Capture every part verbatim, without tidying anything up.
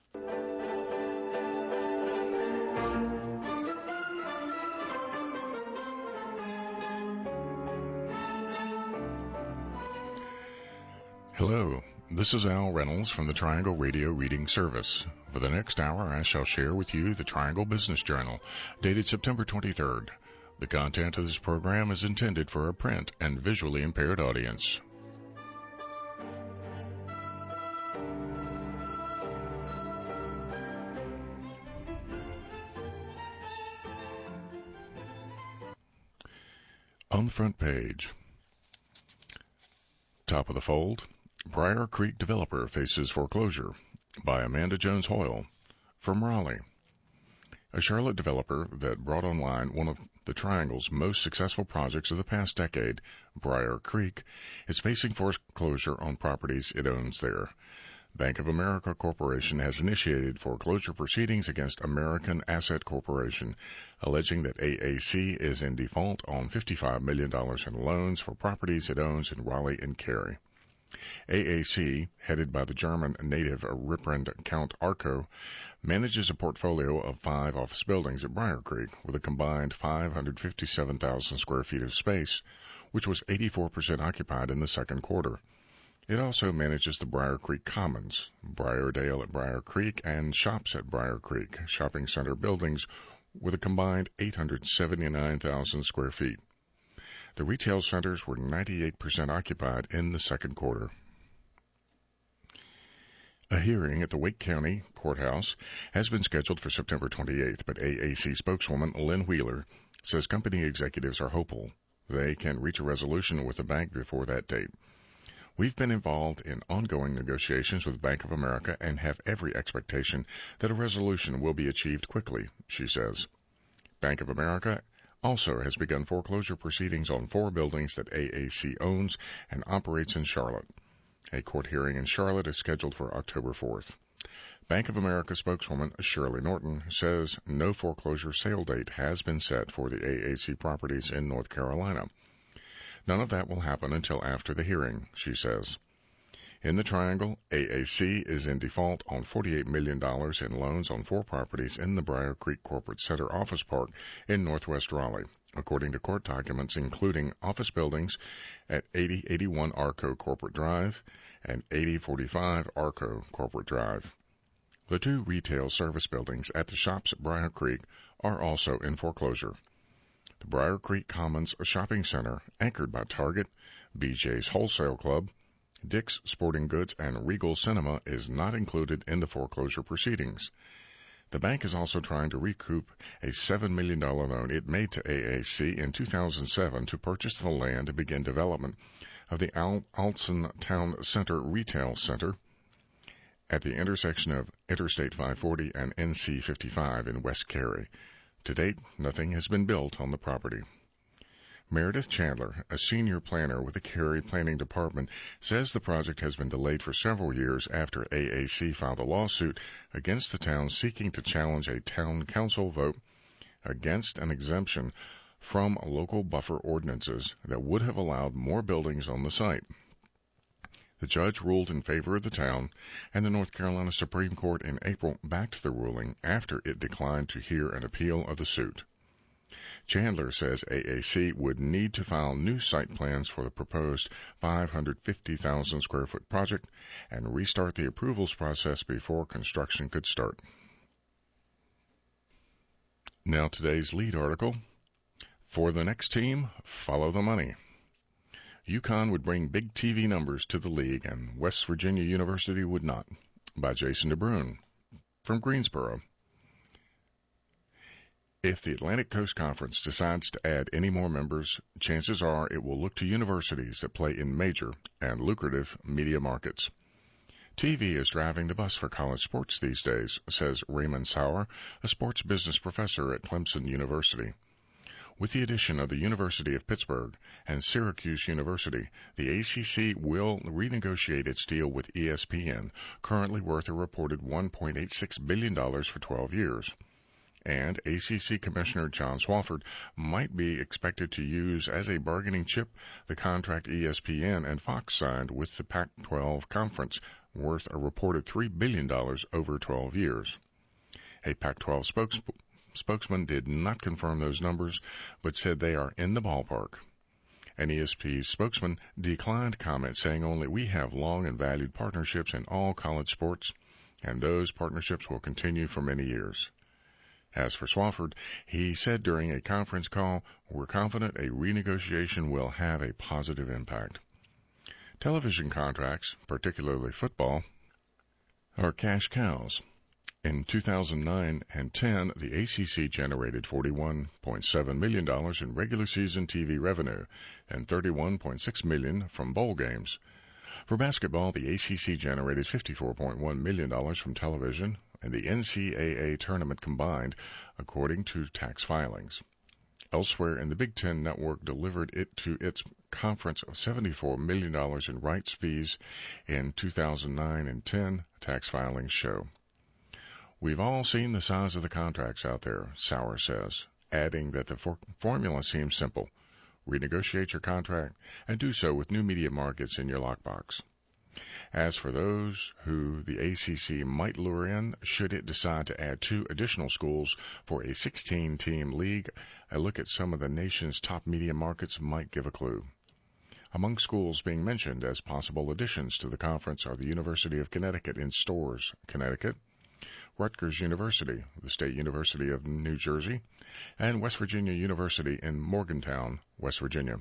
Hello, this is Al Reynolds from the Triangle Radio Reading Service. For the next hour, I shall share with you the Triangle Business Journal, dated September twenty-third. The content of this program is intended for a print and visually impaired audience. On the front page, top of the fold, Briar Creek developer faces foreclosure, by Amanda Jones Hoyle, from Raleigh. A Charlotte developer that brought online one of the Triangle's most successful projects of the past decade, Briar Creek, is facing foreclosure on properties it owns there. Bank of America Corporation has initiated foreclosure proceedings against American Asset Corporation, alleging that A A C is in default on fifty-five million dollars in loans for properties it owns in Raleigh and Cary. A A C, headed by the German native Riprand Count Arco, manages a portfolio of five office buildings at Briar Creek with a combined five hundred fifty-seven thousand square feet of space, which was eighty-four percent occupied in the second quarter. It also manages the Briar Creek Commons, Briardale at Briar Creek, and Shops at Briar Creek, shopping center buildings with a combined eight hundred seventy-nine thousand square feet. The retail centers were ninety-eight percent occupied in the second quarter. A hearing at the Wake County Courthouse has been scheduled for September twenty-eighth, but A A C spokeswoman Lynn Wheeler says company executives are hopeful they can reach a resolution with the bank before that date. We've been involved in ongoing negotiations with Bank of America and have every expectation that a resolution will be achieved quickly, she says. Bank of America also has begun foreclosure proceedings on four buildings that A A C owns and operates in Charlotte. A court hearing in Charlotte is scheduled for October fourth. Bank of America spokeswoman Shirley Norton says no foreclosure sale date has been set for the A A C properties in North Carolina. None of that will happen until after the hearing, she says. In the Triangle, A A C is in default on forty-eight million dollars in loans on four properties in the Briar Creek Corporate Center Office Park in northwest Raleigh, according to court documents including office buildings at eighty eighty-one Arco Corporate Drive and eighty forty-five Arco Corporate Drive. The two retail service buildings at the Shops at Briar Creek are also in foreclosure. The Briar Creek Commons Shopping Center, anchored by Target, B J's Wholesale Club, Dick's Sporting Goods, and Regal Cinema, is not included in the foreclosure proceedings. The bank is also trying to recoup a seven million dollars loan it made to A A C in two thousand seven to purchase the land to begin development of the Al- Alton Town Center Retail Center at the intersection of Interstate five forty and N C fifty-five in West Cary. To date, nothing has been built on the property. Meredith Chandler, a senior planner with the Cary Planning Department, says the project has been delayed for several years after A A C filed a lawsuit against the town seeking to challenge a town council vote against an exemption from local buffer ordinances that would have allowed more buildings on the site. The judge ruled in favor of the town, and the North Carolina Supreme Court in April backed the ruling after it declined to hear an appeal of the suit. Chandler says A A C would need to file new site plans for the proposed five hundred fifty thousand square foot project and restart the approvals process before construction could start. Now today's lead article. For the next team, follow the money. UConn would bring big T V numbers to the league, and West Virginia University would not, by Jason DeBruin, from Greensboro. If the Atlantic Coast Conference decides to add any more members, chances are it will look to universities that play in major and lucrative media markets. T V is driving the bus for college sports these days, says Raymond Sauer, a sports business professor at Clemson University. With the addition of the University of Pittsburgh and Syracuse University, the A C C will renegotiate its deal with E S P N, currently worth a reported one point eight six billion dollars for twelve years. And A C C Commissioner John Swofford might be expected to use as a bargaining chip the contract E S P N and Fox signed with the Pac twelve Conference worth a reported three billion dollars over twelve years. A Pac twelve spokes- spokesman did not confirm those numbers, but said they are in the ballpark. An E S P spokesman declined comment, saying only we have long and valued partnerships in all college sports, and those partnerships will continue for many years. As for Swofford, he said during a conference call, we're confident a renegotiation will have a positive impact. Television contracts, particularly football, are cash cows. In two thousand nine and ten, the A C C generated forty-one point seven million dollars in regular season T V revenue and thirty-one point six million dollars from bowl games. For basketball, the A C C generated fifty-four point one million dollars from television and the N C double A tournament combined, according to tax filings. Elsewhere in the Big Ten Network delivered it to its conference of seventy-four million dollars in rights fees in two thousand nine and ten, tax filings show. We've all seen the size of the contracts out there, Sauer says, adding that the for- formula seems simple. Renegotiate your contract and do so with new media markets in your lockbox. As for those who the A C C might lure in, should it decide to add two additional schools for a sixteen-team league, a look at some of the nation's top media markets might give a clue. Among schools being mentioned as possible additions to the conference are the University of Connecticut in Storrs, Connecticut, Rutgers University, the State University of New Jersey, and West Virginia University in Morgantown, West Virginia.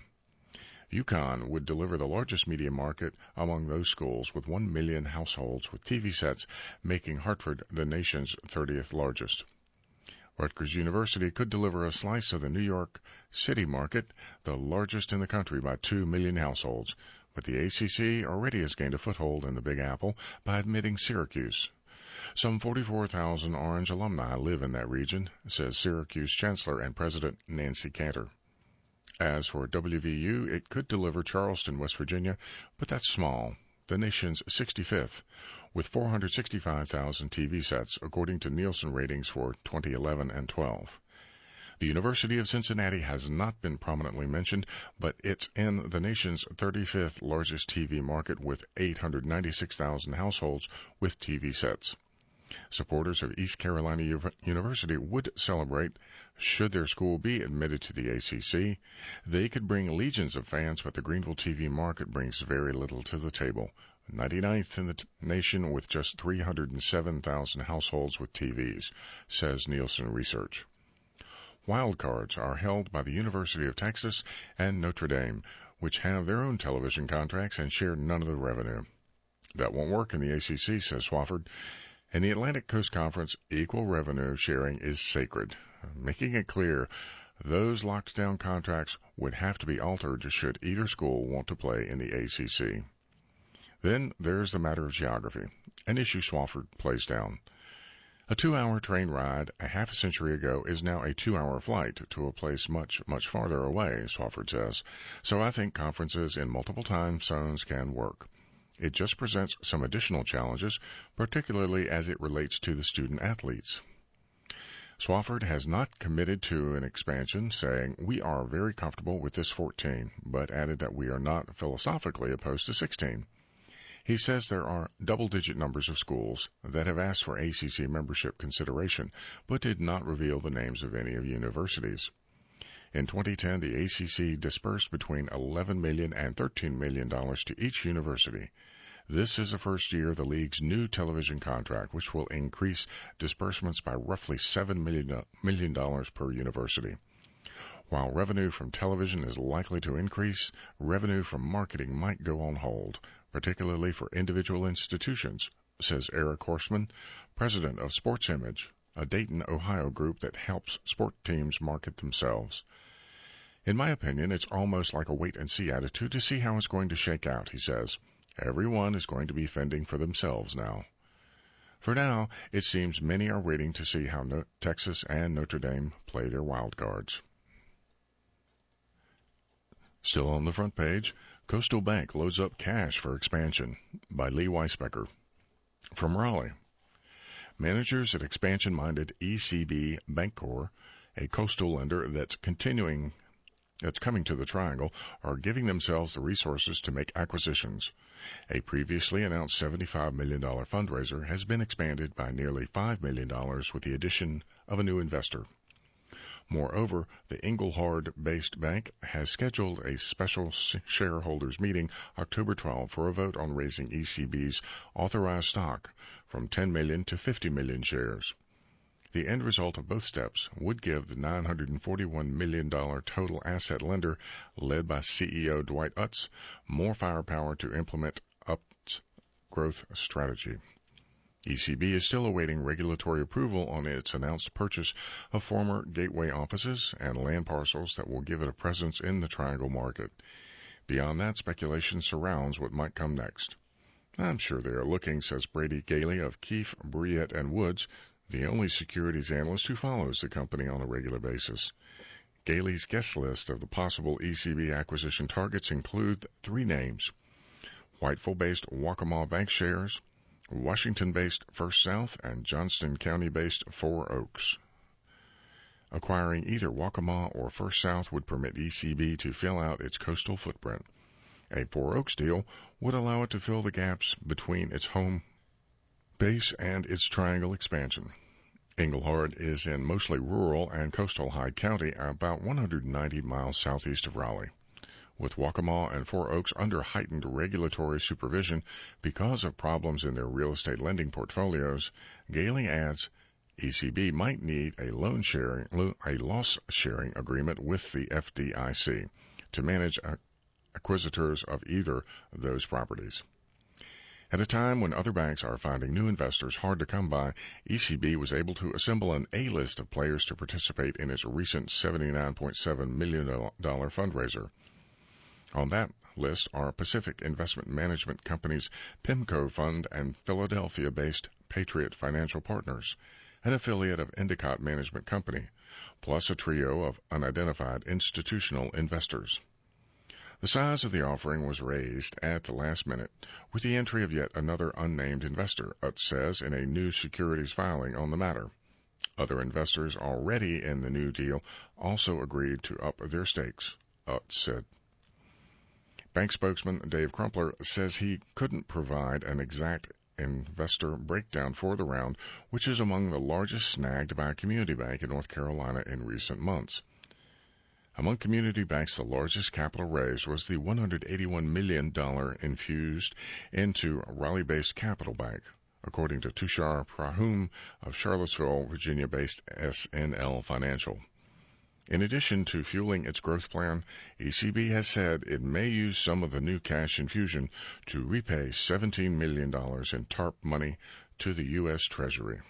UConn would deliver the largest media market among those schools, with one million households with T V sets, making Hartford the nation's thirtieth largest. Rutgers University could deliver a slice of the New York City market, the largest in the country by two million households, but the A C C already has gained a foothold in the Big Apple by admitting Syracuse. Some forty-four thousand Orange alumni live in that region, says Syracuse Chancellor and President Nancy Cantor. As for W V U, it could deliver Charleston, West Virginia, but that's small, the nation's sixty-fifth, with four hundred sixty-five thousand T V sets, according to Nielsen ratings for twenty eleven and twelve. The University of Cincinnati has not been prominently mentioned, but it's in the nation's thirty-fifth largest T V market with eight hundred ninety-six thousand households with T V sets. Supporters of East Carolina U- University would celebrate should their school be admitted to the A C C. They could bring legions of fans, but the Greenville T V market brings very little to the table. ninety-ninth in the t- nation with just three hundred seven thousand households with T Vs, says Nielsen Research. Wildcards are held by the University of Texas and Notre Dame, which have their own television contracts and share none of the revenue. That won't work in the A C C, says Swofford. In the Atlantic Coast Conference, equal revenue sharing is sacred, making it clear those locked down contracts would have to be altered should either school want to play in the A C C. Then there's the matter of geography, an issue Swofford plays down. A two-hour train ride a half a century ago is now a two-hour flight to a place much, much farther away, Swofford says. So I think conferences in multiple time zones can work. It just presents some additional challenges, particularly as it relates to the student athletes. Swofford has not committed to an expansion, saying, we are very comfortable with this fourteen, but added that we are not philosophically opposed to sixteen. He says there are double-digit numbers of schools that have asked for A C C membership consideration, but did not reveal the names of any of universities. In twenty ten, the A C C dispersed between eleven million dollars and thirteen million dollars to each university. This is the first year of the league's new television contract, which will increase disbursements by roughly seven million dollars per university. While revenue from television is likely to increase, revenue from marketing might go on hold, particularly for individual institutions, says Eric Horstman, president of Sports Image, a Dayton, Ohio group that helps sport teams market themselves. In my opinion, it's almost like a wait-and-see attitude to see how it's going to shake out, he says. Everyone is going to be fending for themselves now. For now, it seems many are waiting to see how no- Texas and Notre Dame play their wild cards. Still on the front page, Coastal Bank loads up cash for expansion, by Lee Weisbecker. From Raleigh, managers at expansion-minded E C B Bancorp, a coastal lender that's continuing that's coming to the Triangle are giving themselves the resources to make acquisitions. A previously announced seventy-five million dollars fundraiser has been expanded by nearly five million dollars with the addition of a new investor. Moreover, the Engelhard-based bank has scheduled a special shareholders meeting October twelfth for a vote on raising E C B's authorized stock from ten million to fifty million shares. The end result of both steps would give the nine hundred forty-one million dollars total asset lender, led by C E O Dwight Utz, more firepower to implement Utz' growth strategy. E C B is still awaiting regulatory approval on its announced purchase of former Gateway offices and land parcels that will give it a presence in the Triangle market. Beyond that, speculation surrounds what might come next. I'm sure they are looking, says Brady Gailey of Keefe, Bruyette and Woods, the only securities analyst who follows the company on a regular basis. Gailey's guest list of the possible E C B acquisition targets include three names: Whiteville-based Waccamaw Bank shares, Washington-based First South, and Johnston County-based Four Oaks. Acquiring either Waccamaw or First South would permit E C B to fill out its coastal footprint. A Four Oaks deal would allow it to fill the gaps between its home base and its Triangle expansion. Engelhard is in mostly rural and coastal Hyde County, about one hundred ninety miles southeast of Raleigh. With Waccamaw and Four Oaks under heightened regulatory supervision because of problems in their real estate lending portfolios, Gailey adds E C B might need a loan sharing, a loss sharing agreement with the F D I C to manage acquisitors of either of those properties. At a time when other banks are finding new investors hard to come by, E C B was able to assemble an A-list of players to participate in its recent seventy-nine point seven million dollars fundraiser. On that list are Pacific Investment Management Company's PIMCO Fund and Philadelphia-based Patriot Financial Partners, an affiliate of Endicott Management Company, plus a trio of unidentified institutional investors. The size of the offering was raised at the last minute with the entry of yet another unnamed investor, Utz says in a new securities filing on the matter. Other investors already in the new deal also agreed to up their stakes, Utz said. Bank spokesman Dave Crumpler says he couldn't provide an exact investor breakdown for the round, which is among the largest snagged by a community bank in North Carolina in recent months. Among community banks, the largest capital raise was the one hundred eighty-one million dollars infused into Raleigh-based Capital Bank, according to Tushar Prahum of Charlottesville, Virginia-based S N L Financial. In addition to fueling its growth plan, E C B has said it may use some of the new cash infusion to repay seventeen million dollars in TARP money to the U S Treasury.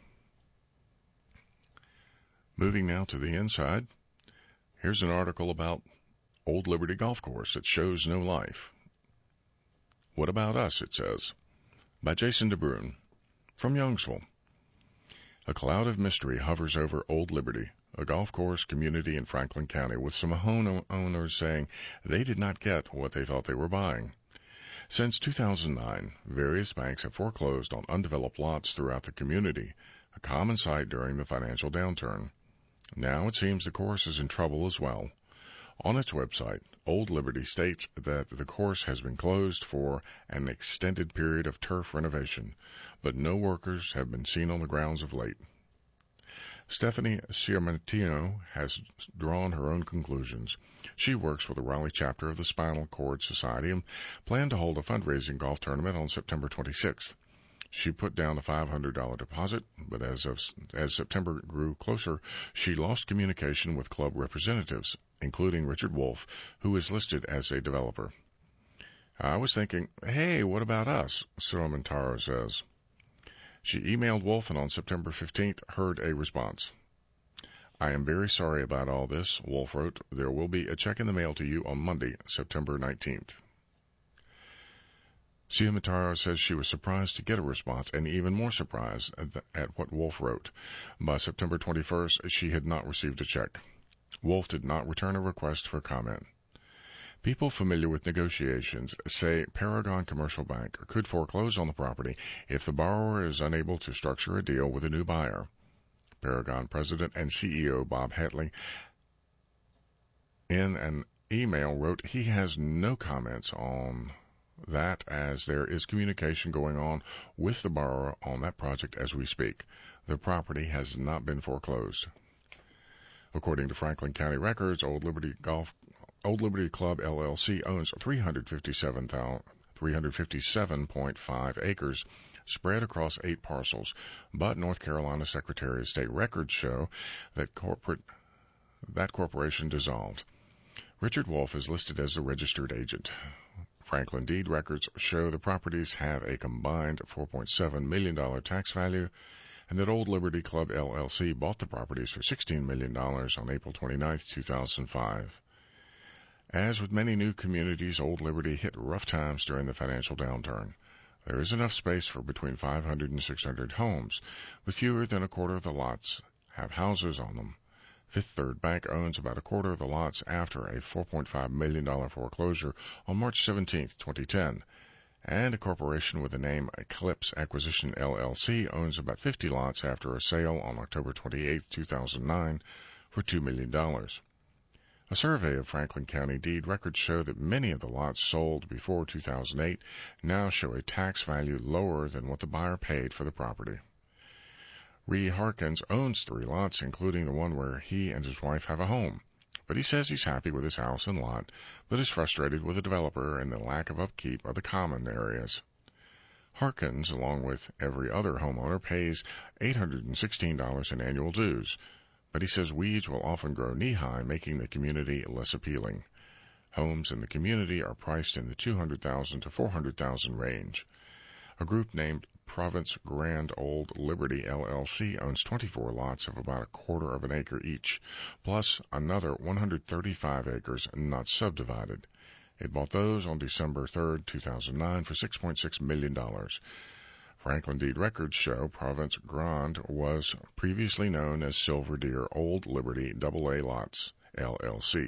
Moving now to the inside. Here's an article about Old Liberty Golf Course that shows no life. What about us, it says, by Jason DeBruin, from Youngsville. A cloud of mystery hovers over Old Liberty, a golf course community in Franklin County, with some home owners saying they did not get what they thought they were buying. Since two thousand nine, various banks have foreclosed on undeveloped lots throughout the community, a common sight during the financial downturn. Now it seems the course is in trouble as well. On its website, Old Liberty states that the course has been closed for an extended period of turf renovation, but no workers have been seen on the grounds of late. Stephanie Ciamartino has drawn her own conclusions. She works with the Raleigh chapter of the Spinal Cord Society and planned to hold a fundraising golf tournament on September twenty-sixth. She put down a five hundred dollars deposit, but as of as September grew closer, she lost communication with club representatives, including Richard Wolf, who is listed as a developer. I was thinking, hey, what about us? Ciamartino says. She emailed Wolf and on September fifteenth heard a response. I am very sorry about all this, Wolf wrote. There will be a check in the mail to you on Monday, September nineteenth. Ciamartino says she was surprised to get a response and even more surprised at what Wolf wrote. By September twenty-first, she had not received a check. Wolf did not return a request for comment. People familiar with negotiations say Paragon Commercial Bank could foreclose on the property if the borrower is unable to structure a deal with a new buyer. Paragon President and C E O Bob Hatley in an email wrote he has no comments on that as there is communication going on with the borrower on that project as we speak. The property has not been foreclosed. According to Franklin County records, Old Liberty Golf, Old Liberty Club L L C owns three hundred fifty-seven point five acres spread across eight parcels, but North Carolina Secretary of State records show that corporate that corporation dissolved. Richard Wolf is listed as the registered agent. Franklin deed records show the properties have a combined four point seven million dollars tax value, and that Old Liberty Club L L C bought the properties for sixteen million dollars on April twenty-ninth, two thousand five. As with many new communities, Old Liberty hit rough times during the financial downturn. There is enough space for between five hundred and six hundred homes, but fewer than a quarter of the lots have houses on them. Fifth Third Bank owns about a quarter of the lots after a four point five million dollars foreclosure on March seventeenth, twenty ten. And a corporation with the name Eclipse Acquisition L L C owns about fifty lots after a sale on October twenty-eighth, two thousand nine for two million dollars. A survey of Franklin County deed records show that many of the lots sold before two thousand eight now show a tax value lower than what the buyer paid for the property. Ree Harkins owns three lots, including the one where he and his wife have a home. But he says he's happy with his house and lot, but is frustrated with the developer and the lack of upkeep of the common areas. Harkins, along with every other homeowner, pays eight hundred sixteen dollars in annual dues, but he says weeds will often grow knee-high, making the community less appealing. Homes in the community are priced in the two hundred thousand dollars to four hundred thousand dollars range. A group named Province Grand Old Liberty L L C owns twenty-four lots of about a quarter of an acre each, plus another one hundred thirty-five acres not subdivided. It bought those on December third, two thousand nine for six point six million dollars. Franklin deed records show Province Grand was previously known as Silver Deer Old Liberty double A Lots L L C.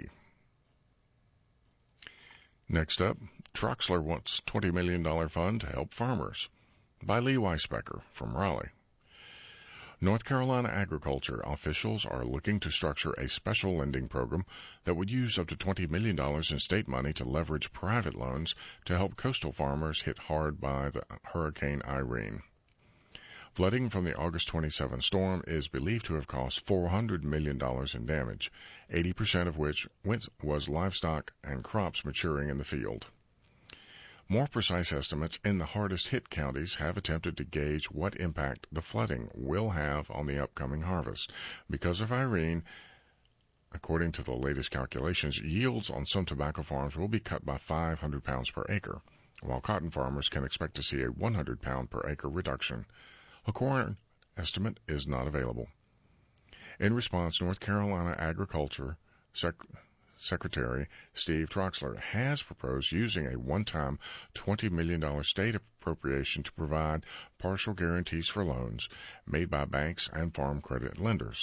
Next up, Troxler wants twenty million dollars fund to help farmers, by Lee Weisbecker from Raleigh. North Carolina agriculture officials are looking to structure a special lending program that would use up to twenty million dollars in state money to leverage private loans to help coastal farmers hit hard by the Hurricane Irene. Flooding from the August twenty-seventh storm is believed to have cost four hundred million dollars in damage, eighty percent of which was livestock and crops maturing in the field. More precise estimates in the hardest-hit counties have attempted to gauge what impact the flooding will have on the upcoming harvest. Because of Irene, according to the latest calculations, yields on some tobacco farms will be cut by five hundred pounds per acre, while cotton farmers can expect to see a one hundred pound per acre reduction. A corn estimate is not available. In response, North Carolina Agriculture Sec- Secretary Steve Troxler has proposed using a one-time twenty million dollars state appropriation to provide partial guarantees for loans made by banks and farm credit lenders.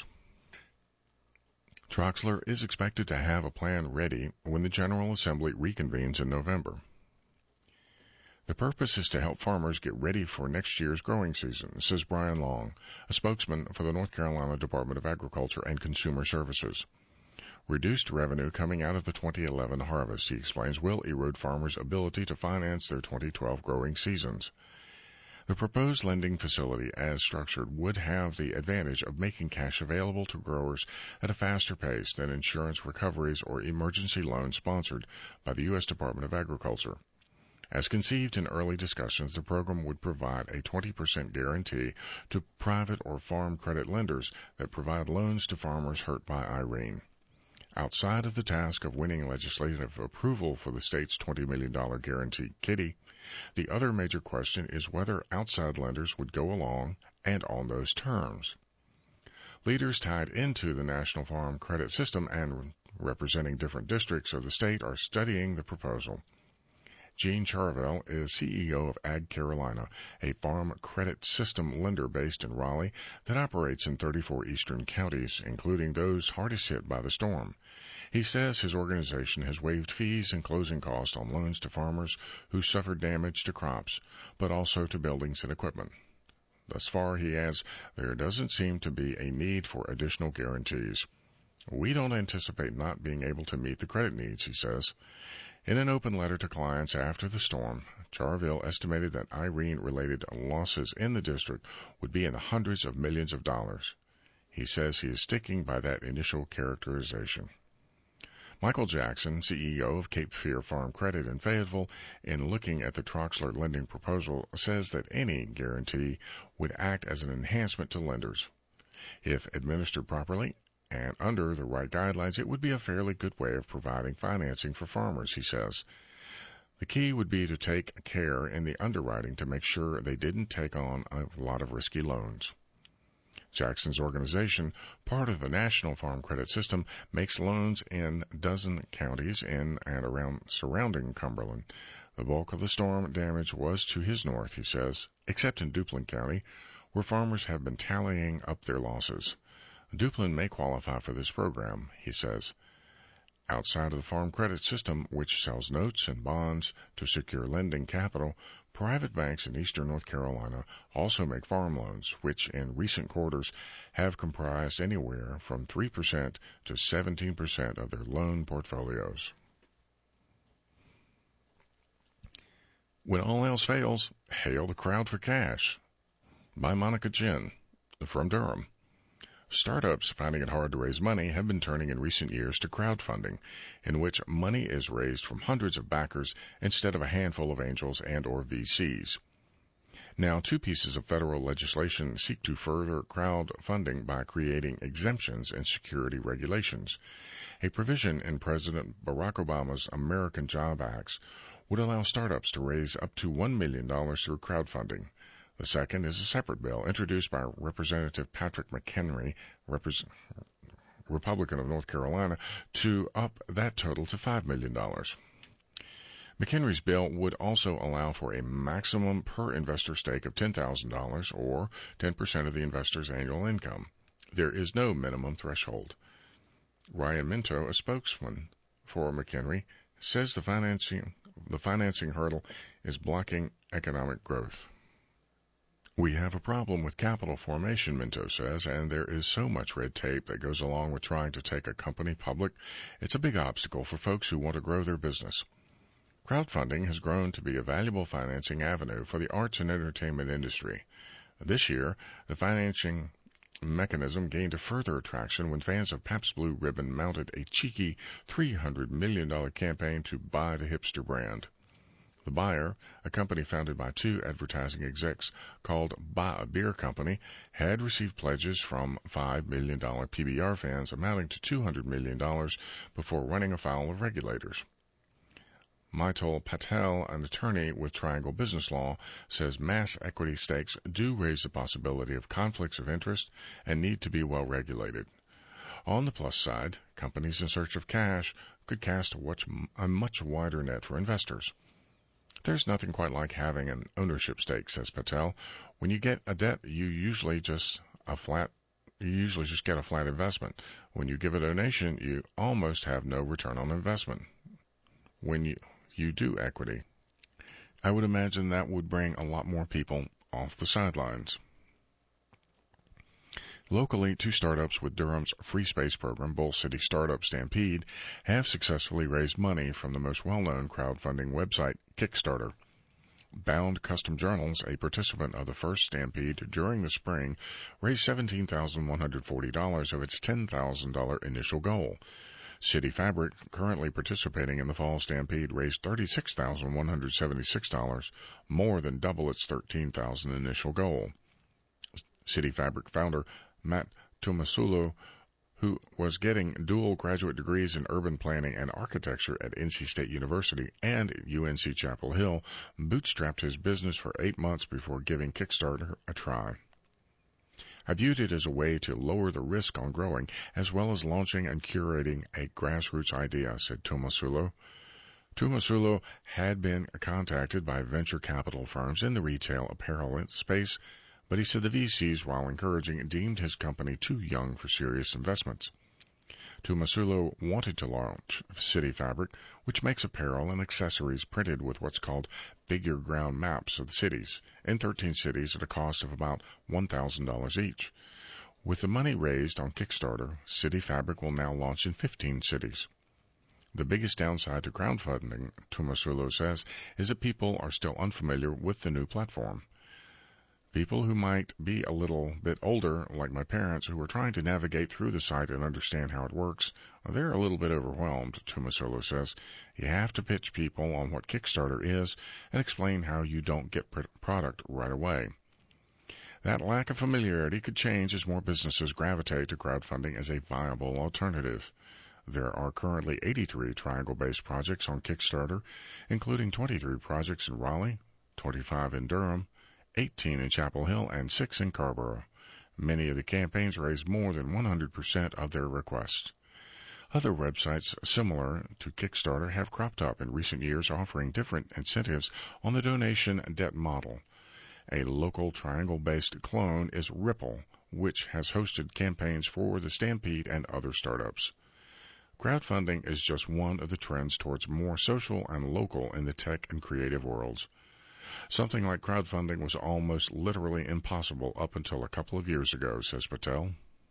Troxler is expected to have a plan ready when the General Assembly reconvenes in November. The purpose is to help farmers get ready for next year's growing season, says Brian Long, a spokesman for the North Carolina Department of Agriculture and Consumer Services. Reduced revenue coming out of the twenty eleven harvest, he explains, will erode farmers' ability to finance their twenty twelve growing seasons. The proposed lending facility, as structured, would have the advantage of making cash available to growers at a faster pace than insurance recoveries or emergency loans sponsored by the U S Department of Agriculture. As conceived in early discussions, the program would provide a twenty percent guarantee to private or farm credit lenders that provide loans to farmers hurt by Irene. Outside of the task of winning legislative approval for the state's twenty million dollars guarantee kitty, the other major question is whether outside lenders would go along and on those terms. Leaders tied into the National Farm Credit System and representing different districts of the state are studying the proposal. Gene Charvel is C E O of Ag Carolina, a farm credit system lender based in Raleigh that operates in thirty-four eastern counties, including those hardest hit by the storm. He says his organization has waived fees and closing costs on loans to farmers who suffered damage to crops, but also to buildings and equipment. Thus far, he adds, there doesn't seem to be a need for additional guarantees. We don't anticipate not being able to meet the credit needs, he says. In an open letter to clients after the storm, Charville estimated that Irene-related losses in the district would be in the hundreds of millions of dollars. He says he is sticking by that initial characterization. Michael Jackson, C E O of Cape Fear Farm Credit in Fayetteville, in looking at the Troxler lending proposal, says that any guarantee would act as an enhancement to lenders. If administered properly and under the right guidelines, it would be a fairly good way of providing financing for farmers, he says. The key would be to take care in the underwriting to make sure they didn't take on a lot of risky loans. Jackson's organization, part of the National Farm Credit System, makes loans in a dozen counties in and around surrounding Cumberland. The bulk of the storm damage was to his north, he says, except in Duplin County, where farmers have been tallying up their losses. Duplin may qualify for this program, he says. Outside of the Farm Credit System, which sells notes and bonds to secure lending capital, private banks in eastern North Carolina also make farm loans, which in recent quarters have comprised anywhere from three percent to seventeen percent of their loan portfolios. When all else fails, hail the crowd for cash. By Monica Jin from Durham. Startups finding it hard to raise money have been turning in recent years to crowdfunding, in which money is raised from hundreds of backers instead of a handful of angels and or V Cs. Now, two pieces of federal legislation seek to further crowdfunding by creating exemptions in security regulations. A provision in President Barack Obama's American Job Acts would allow startups to raise up to one million dollars through crowdfunding. The second is a separate bill introduced by Representative Patrick McHenry, Repres- Republican of North Carolina, to up that total to five million dollars. McHenry's bill would also allow for a maximum per investor stake of ten thousand dollars or ten percent of the investor's annual income. There is no minimum threshold. Ryan Minto, a spokesman for McHenry, says the financing, the financing hurdle is blocking economic growth. We have a problem with capital formation, Minto says, and there is so much red tape that goes along with trying to take a company public. It's a big obstacle for folks who want to grow their business. Crowdfunding has grown to be a valuable financing avenue for the arts and entertainment industry. This year, the financing mechanism gained a further attraction when fans of Pabst Blue Ribbon mounted a cheeky three hundred million dollars campaign to buy the hipster brand. The buyer, a company founded by two advertising execs called Buy a Beer Company, had received pledges from five million dollars P B R fans amounting to two hundred million dollars before running afoul of regulators. Maitul Patel, an attorney with Triangle Business Law, says mass equity stakes do raise the possibility of conflicts of interest and need to be well regulated. On the plus side, companies in search of cash could cast a much wider net for investors. There's nothing quite like having an ownership stake, says Patel. When you get a debt, you usually just a flat you usually just get a flat investment. When you give a donation, you almost have no return on investment. When you you do equity, I would imagine that would bring a lot more people off the sidelines. Locally, two startups with Durham's free space program, Bull City Startup Stampede, have successfully raised money from the most well-known crowdfunding website, Kickstarter. Bound Custom Journals, a participant of the first Stampede during the spring, raised seventeen thousand one hundred forty dollars of its ten thousand dollars initial goal. City Fabric, currently participating in the Fall Stampede, raised thirty-six thousand one hundred seventy-six dollars, more than double its thirteen thousand dollars initial goal. City Fabric founder Matt Tomasulo, who was getting dual graduate degrees in urban planning and architecture at N C State University and U N C Chapel Hill, bootstrapped his business for eight months before giving Kickstarter a try. I viewed it as a way to lower the risk on growing, as well as launching and curating a grassroots idea, said Tomasulo. Tomasulo had been contacted by venture capital firms in the retail apparel space, but he said the V Cs, while encouraging, deemed his company too young for serious investments. Tomasulo wanted to launch City Fabric, which makes apparel and accessories printed with what's called figure ground maps of the cities, in thirteen cities at a cost of about one thousand dollars each. With the money raised on Kickstarter, City Fabric will now launch in fifteen cities. The biggest downside to crowdfunding, Tomasulo says, is that people are still unfamiliar with the new platform. People who might be a little bit older, like my parents, who are trying to navigate through the site and understand how it works, they're a little bit overwhelmed, Tomasulo says. You have to pitch people on what Kickstarter is and explain how you don't get product right away. That lack of familiarity could change as more businesses gravitate to crowdfunding as a viable alternative. There are currently eighty-three Triangle-based projects on Kickstarter, including twenty-three projects in Raleigh, twenty-five in Durham, eighteen in Chapel Hill, and six in Carrboro. Many of the campaigns raised more than one hundred percent of their requests. Other websites similar to Kickstarter have cropped up in recent years, offering different incentives on the donation debt model. A local Triangle-based clone is Ripple, which has hosted campaigns for the Stampede and other startups. Crowdfunding is just one of the trends towards more social and local in the tech and creative worlds. Something like crowdfunding was almost literally impossible up until a couple of years ago, says Patel.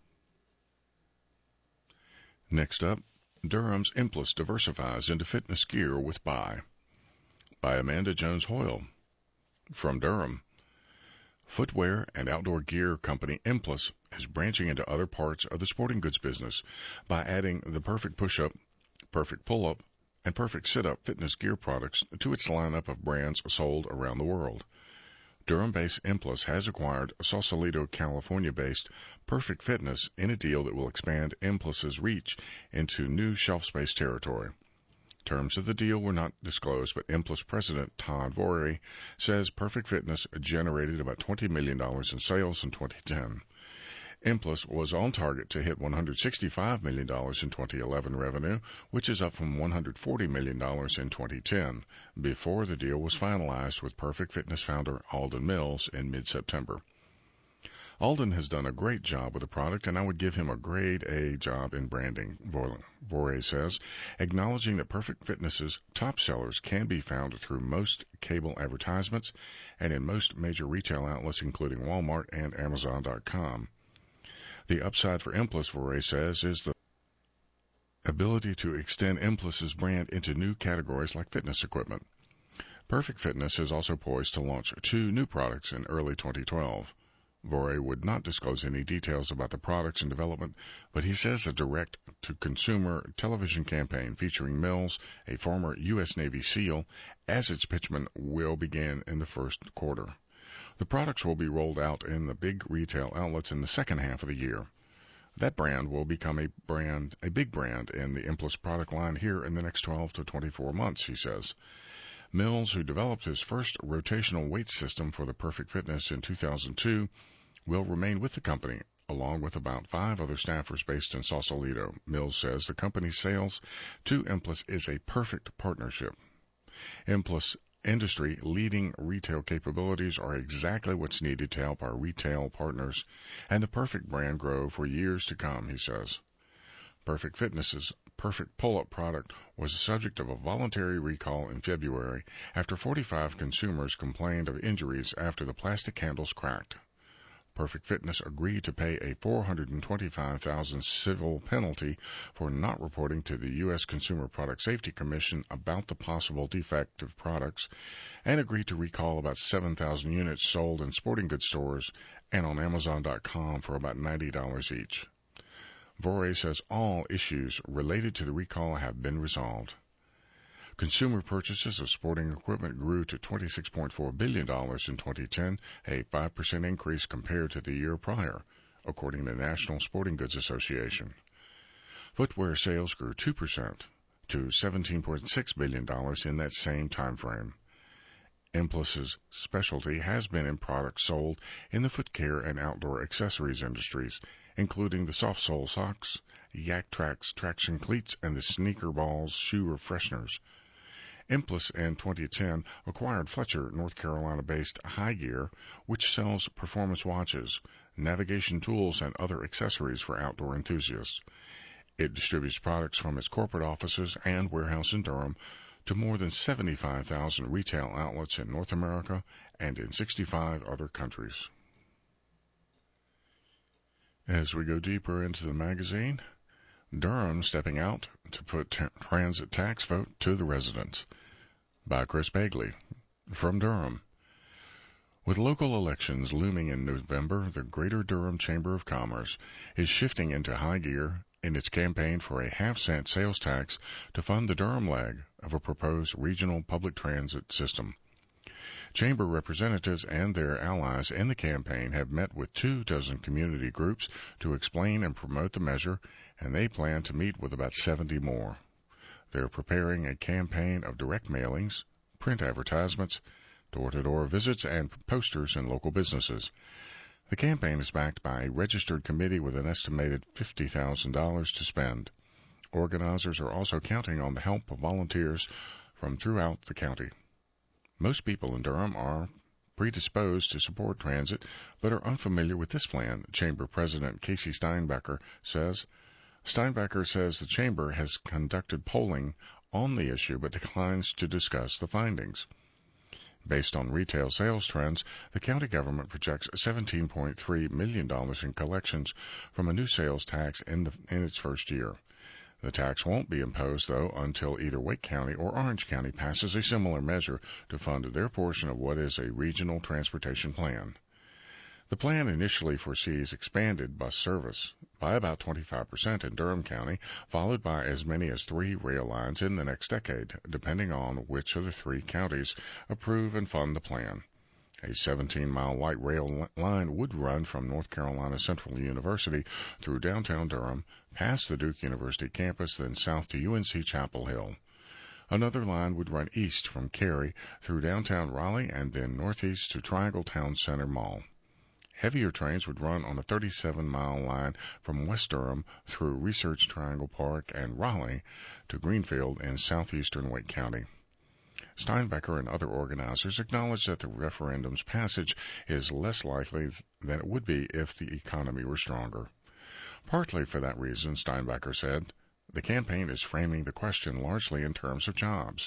Next up, Durham's Implus diversifies into fitness gear with Buy, by Amanda Jones Hoyle. From Durham, footwear and outdoor gear company Implus is branching into other parts of the sporting goods business by adding the Perfect Push-Up, Perfect Pull-Up, and Perfect Sit-Up fitness gear products to its lineup of brands sold around the world. Durham-based Implus has acquired Sausalito, California-based Perfect Fitness in a deal that will expand Implus's reach into new shelf space territory. Terms of the deal were not disclosed, but Implus president Todd Vorey says Perfect Fitness generated about twenty million dollars in sales in twenty ten. Implus was on target to hit one hundred sixty-five million dollars in twenty eleven revenue, which is up from one hundred forty million dollars in twenty ten, before the deal was finalized with Perfect Fitness founder Alden Mills in mid-September. Alden has done a great job with the product, and I would give him a grade A job in branding, Vorey says, acknowledging that Perfect Fitness's top sellers can be found through most cable advertisements and in most major retail outlets, including Walmart and Amazon dot com. The upside for Implus, Vorey says, is the ability to extend Implus's brand into new categories like fitness equipment. Perfect Fitness is also poised to launch two new products in early twenty twelve. Vorey would not disclose any details about the products in development, but he says a direct-to-consumer television campaign featuring Mills, a former U S Navy SEAL, as its pitchman will begin in the first quarter. The products will be rolled out in the big retail outlets in the second half of the year. That brand will become a brand, a big brand in the Implus product line here in the next twelve to twenty-four months, he says. Mills, who developed his first rotational weight system for the Perfect Fitness in two thousand two, will remain with the company, along with about five other staffers based in Sausalito. Mills says the company's sales to Implus is a perfect partnership. Implus industry-leading retail capabilities are exactly what's needed to help our retail partners and the Perfect brand grow for years to come, he says. Perfect Fitness's Perfect Pull-Up product was the subject of a voluntary recall in February after forty-five consumers complained of injuries after the plastic handles cracked. Perfect Fitness agreed to pay a four hundred twenty-five thousand dollars civil penalty for not reporting to the U S Consumer Product Safety Commission about the possible defective products, and agreed to recall about seven thousand units sold in sporting goods stores and on Amazon dot com for about ninety dollars each. Vorey says all issues related to the recall have been resolved. Consumer purchases of sporting equipment grew to twenty-six point four billion dollars in twenty ten, a five percent increase compared to the year prior, according to the National Sporting Goods Association. Footwear sales grew two percent to seventeen point six billion dollars in that same time frame. Implus's specialty has been in products sold in the foot care and outdoor accessories industries, including the soft sole socks, Yak Trax traction cleats, and the Sneaker Balls shoe refresheners. Implus in twenty ten acquired Fletcher, North Carolina-based High Gear, which sells performance watches, navigation tools, and other accessories for outdoor enthusiasts. It distributes products from its corporate offices and warehouse in Durham to more than seventy-five thousand retail outlets in North America and in sixty-five other countries. As we go deeper into the magazine, Durham stepping out to put t- transit tax vote to the residents, by Chris Bagley. From Durham. With local elections looming in November, the Greater Durham Chamber of Commerce is shifting into high gear in its campaign for a half-cent sales tax to fund the Durham leg of a proposed regional public transit system. Chamber representatives and their allies in the campaign have met with two dozen community groups to explain and promote the measure, and they plan to meet with about seventy more. They're preparing a campaign of direct mailings, print advertisements, door-to-door visits, and posters in local businesses. The campaign is backed by a registered committee with an estimated fifty thousand dollars to spend. Organizers are also counting on the help of volunteers from throughout the county. Most people in Durham are predisposed to support transit, but are unfamiliar with this plan, Chamber President Casey Steinbecker says. Steinbecker says the Chamber has conducted polling on the issue, but declines to discuss the findings. Based on retail sales trends, the county government projects seventeen point three million dollars in collections from a new sales tax in, the, in its first year. The tax won't be imposed, though, until either Wake County or Orange County passes a similar measure to fund their portion of what is a regional transportation plan. The plan initially foresees expanded bus service by about twenty-five percent in Durham County, followed by as many as three rail lines in the next decade, depending on which of the three counties approve and fund the plan. A seventeen-mile light rail line would run from North Carolina Central University through downtown Durham, past the Duke University campus, then south to U N C Chapel Hill. Another line would run east from Cary through downtown Raleigh and then northeast to Triangle Town Center Mall. Heavier trains would run on a thirty-seven-mile line from West Durham through Research Triangle Park and Raleigh to Greenfield in southeastern Wake County. Steinbecker and other organizers acknowledge that the referendum's passage is less likely than it would be if the economy were stronger. Partly for that reason, Steinbecker said, the campaign is framing the question largely in terms of jobs.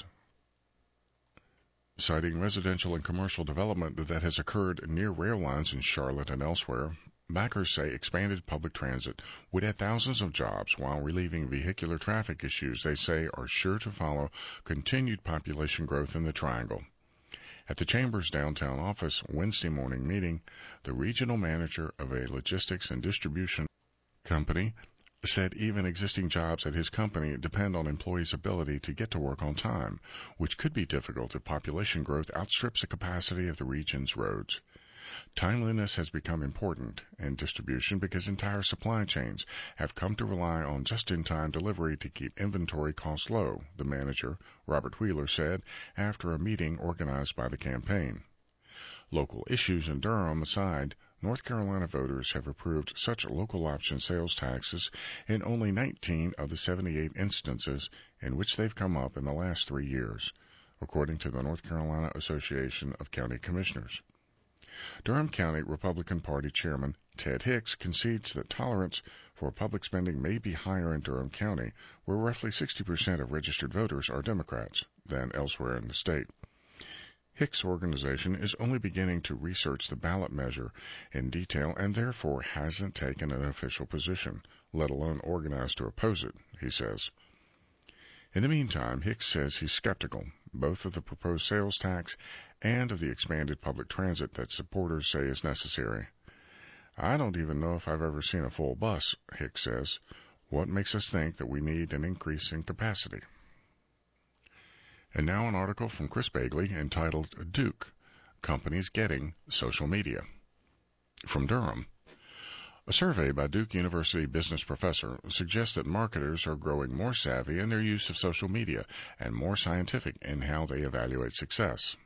Citing residential and commercial development that has occurred near rail lines in Charlotte and elsewhere, backers say expanded public transit would add thousands of jobs while relieving vehicular traffic issues they say are sure to follow continued population growth in the Triangle. At the Chamber's downtown office Wednesday morning meeting, the regional manager of a logistics and distribution company said even existing jobs at his company depend on employees' ability to get to work on time, which could be difficult if population growth outstrips the capacity of the region's roads. Timeliness has become important in distribution because entire supply chains have come to rely on just-in-time delivery to keep inventory costs low, the manager, Robert Wheeler, said after a meeting organized by the campaign. Local issues in Durham aside, North Carolina voters have approved such local option sales taxes in only nineteen of the seventy-eight instances in which they've come up in the last three years, according to the North Carolina Association of County Commissioners. Durham County Republican Party Chairman Ted Hicks concedes that tolerance for public spending may be higher in Durham County, where roughly sixty percent of registered voters are Democrats, than elsewhere in the state. Hicks' organization is only beginning to research the ballot measure in detail and therefore hasn't taken an official position, let alone organized to oppose it, he says. In the meantime, Hicks says he's skeptical, both of the proposed sales tax and of the expanded public transit that supporters say is necessary. I don't even know if I've ever seen a full bus, Hicks says. What makes us think that we need an increase in capacity? And now an article from Chris Bagley entitled Duke, Companies Getting Social Media. From Durham. A survey by Duke University business professor suggests that marketers are growing more savvy in their use of social media and more scientific in how they evaluate success.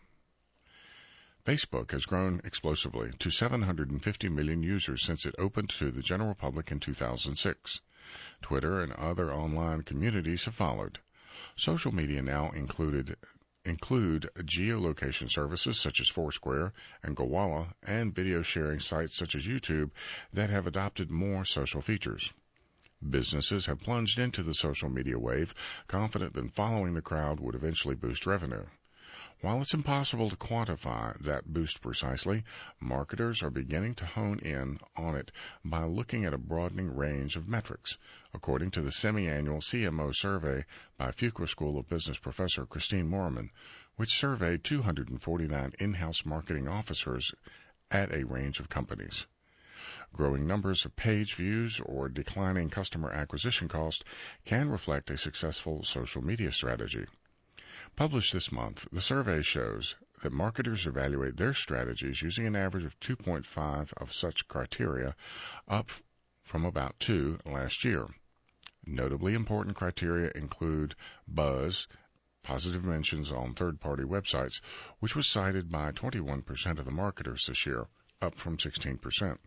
Facebook has grown explosively to seven hundred fifty million users since it opened to the general public in two thousand six. Twitter and other online communities have followed. Social media now included include geolocation services such as Foursquare and Gowalla and video sharing sites such as YouTube that have adopted more social features. Businesses have plunged into the social media wave, confident that following the crowd would eventually boost revenue. While it's impossible to quantify that boost precisely, marketers are beginning to hone in on it by looking at a broadening range of metrics. According to the semi-annual C M O survey by Fuqua School of Business professor Christine Moorman, which surveyed two hundred forty-nine in-house marketing officers at a range of companies. Growing numbers of page views or declining customer acquisition cost can reflect a successful social media strategy. Published this month, the survey shows that marketers evaluate their strategies using an average of two point five of such criteria, up from about two last year. Notably important criteria include buzz, positive mentions on third-party websites, which was cited by twenty-one percent of the marketers this year, up from sixteen percent.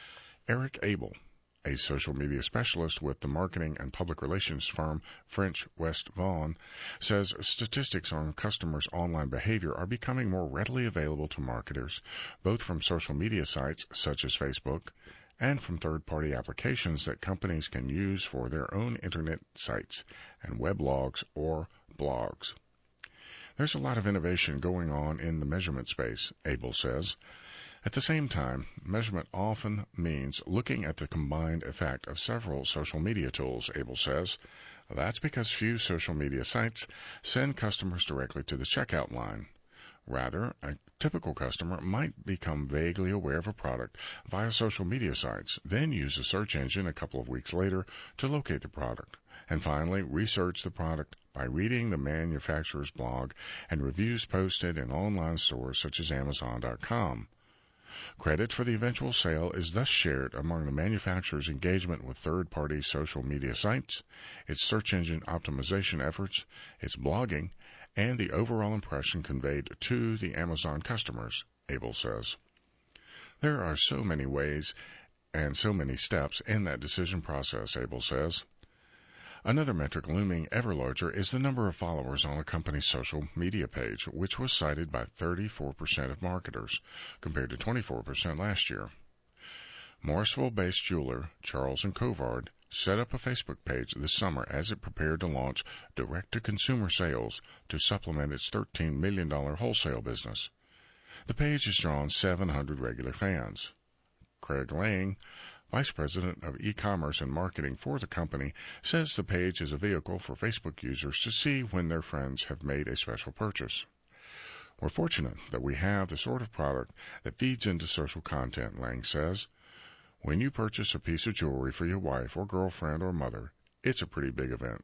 Eric Abel, a social media specialist with the marketing and public relations firm French West Vaughan, says statistics on customers' online behavior are becoming more readily available to marketers, both from social media sites such as Facebook and from third-party applications that companies can use for their own internet sites and weblogs or blogs. There's a lot of innovation going on in the measurement space, Abel says. At the same time, measurement often means looking at the combined effect of several social media tools, Abel says. That's because few social media sites send customers directly to the checkout line. Rather, a typical customer might become vaguely aware of a product via social media sites, then use a search engine a couple of weeks later to locate the product, and finally research the product by reading the manufacturer's blog and reviews posted in online stores such as Amazon dot com. Credit for the eventual sale is thus shared among the manufacturer's engagement with third-party social media sites, its search engine optimization efforts, its blogging, and the overall impression conveyed to the Amazon customers, Abel says. There are so many ways and so many steps in that decision process, Abel says. Another metric looming ever larger is the number of followers on a company's social media page, which was cited by thirty-four percent of marketers, compared to twenty-four percent last year. Morrisville-based jeweler Charles and Covard set up a Facebook page this summer as it prepared to launch direct-to-consumer sales to supplement its thirteen million dollars wholesale business. The page has drawn seven hundred regular fans. Craig Lang, Vice President of E-commerce and Marketing for the company, says the page is a vehicle for Facebook users to see when their friends have made a special purchase. We're fortunate that we have the sort of product that feeds into social content, Lang says. When you purchase a piece of jewelry for your wife or girlfriend or mother, it's a pretty big event.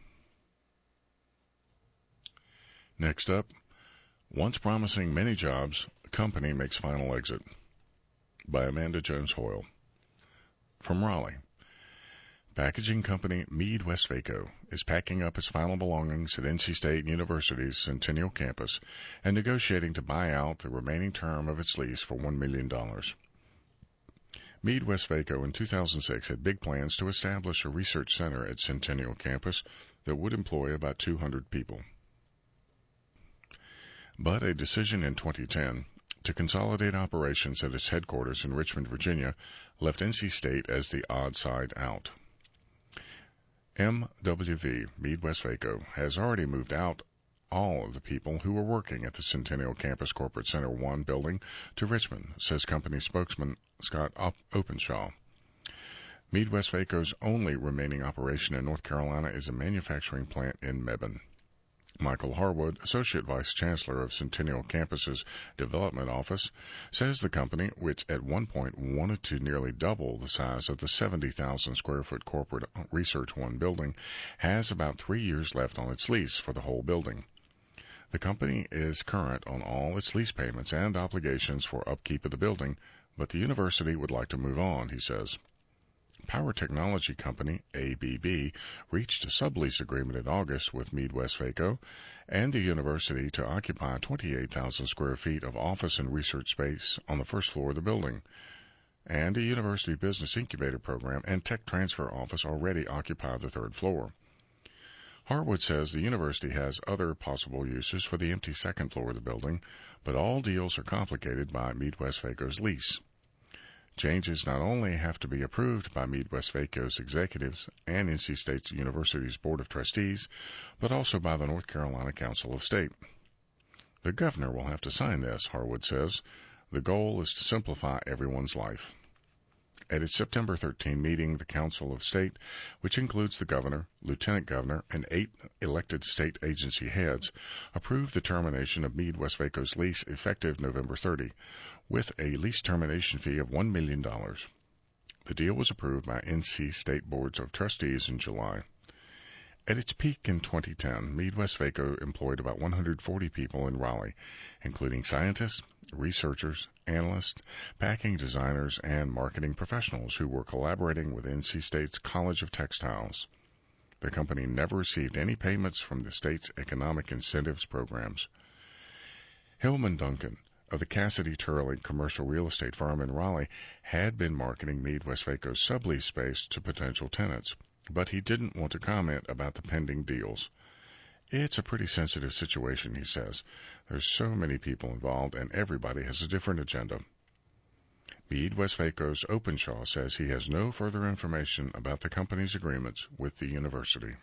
Next up, once promising many jobs, a company makes final exit, by Amanda Jones Hoyle. From Raleigh, packaging company Mead Westvaco is packing up its final belongings at N C State University's Centennial campus and negotiating to buy out the remaining term of its lease for one million dollars. Mead Westvaco in two thousand six had big plans to establish a research center at Centennial campus that would employ about two hundred people. But a decision in twenty ten to consolidate operations at its headquarters in Richmond, Virginia, left N C State as the odd side out. M W V, Mead Westvaco, has already moved out all of the people who were working at the Centennial Campus Corporate Center one building to Richmond, says company spokesman Scott Openshaw. Mead Westvaco's only remaining operation in North Carolina is a manufacturing plant in Mebane. Michael Harwood, Associate Vice Chancellor of Centennial Campus's Development Office, says the company, which at one point wanted to nearly double the size of the seventy thousand square foot corporate Research One building, has about three years left on its lease for the whole building. The company is current on all its lease payments and obligations for upkeep of the building, but the university would like to move on, he says. Power technology company A B B reached a sublease agreement in August with Mead Westvaco and the university to occupy twenty-eight thousand square feet of office and research space on the first floor of the building, and a university business incubator program and tech transfer office already occupy the third floor. Harwood says the university has other possible uses for the empty second floor of the building, but all deals are complicated by Mead Westvaco's lease. Changes not only have to be approved by Mead Westvaco's executives and N C State University's Board of Trustees, but also by the North Carolina Council of State. The governor will have to sign this, Harwood says. The goal is to simplify everyone's life. At its September thirteenth meeting, the Council of State, which includes the governor, lieutenant governor, and eight elected state agency heads, approved the termination of Meade-Westvaco's lease effective November thirtieth, with a lease termination fee of one million dollars. The deal was approved by N C State Boards of Trustees in July. At its peak in twenty ten, Meade-Westvaco employed about one hundred forty people in Raleigh, including scientists, researchers, analysts, packing designers, and marketing professionals who were collaborating with N C State's College of Textiles. The company never received any payments from the state's economic incentives programs. Hillman Duncan of the Cassidy Turley commercial real estate firm in Raleigh had been marketing Meade-Westvaco's sublease space to potential tenants, but he didn't want to comment about the pending deals. It's a pretty sensitive situation, he says. There's so many people involved, and everybody has a different agenda. Meade-Westvaco's Openshaw says he has no further information about the company's agreements with the university.